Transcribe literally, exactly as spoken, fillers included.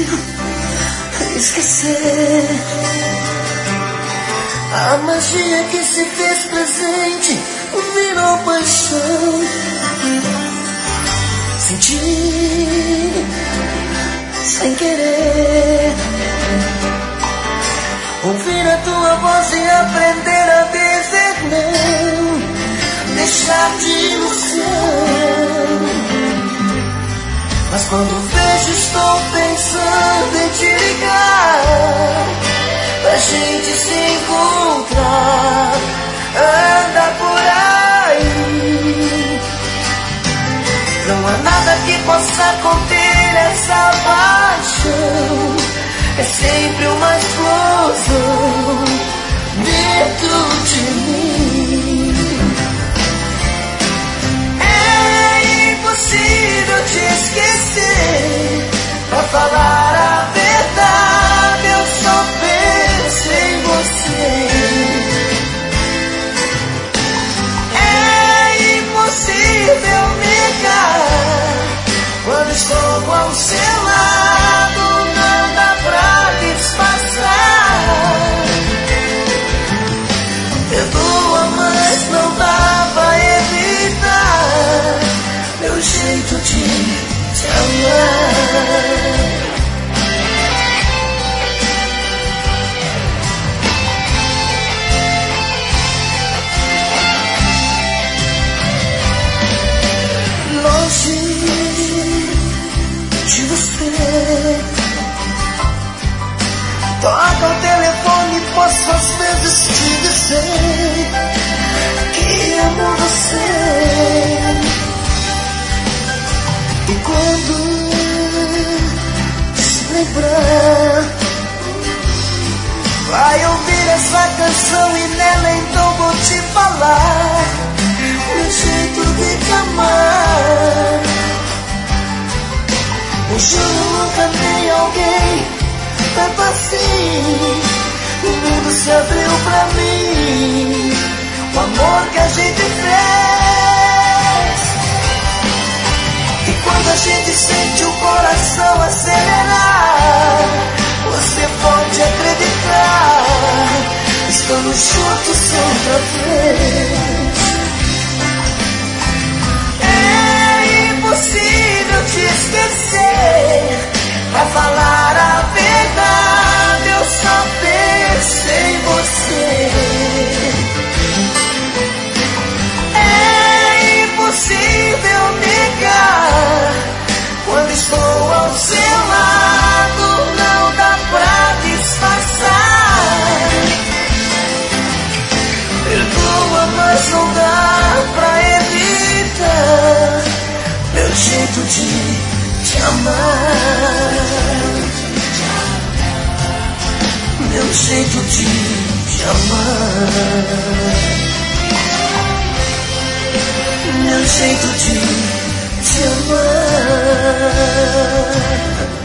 esquecer a magia que se fez presente, virou paixão. Sentir sem querer, ouvir a tua voz e aprender a dizer não, deixar de ilusão. Mas quando vejo estou pensando em te ligar, pra gente se encontrar, anda por aí. Não há nada que possa conter essa paixão, é sempre uma explosão dentro de mim. É impossível te esquecer, pra falar a verdade eu só penso em você. É impossível negar, quando estou ao seu lado não dá pra disfarçar. Perdoa, mas não dá pra evitar meu jeito de te amar. Longe de você, toca o telefone, posso às vezes te dizer que amo você. E quando se lembrar, vai ouvir essa canção e nela então vou te falar o jeito de te amar. Eu juro, nunca amei alguém tanto assim. O mundo se abriu pra mim, o amor que a gente fez. E quando a gente sente o coração acelerar, você pode acreditar, estamos juntos outra vez. É impossível te esquecer, pra falar a verdade eu só penso em você. É impossível negar, quando estou ao seu lado não dá pra disfarçar. Perdoa, mas não dá pra evitar meu jeito de te amar, meu jeito de te amar, meu jeito de te amar.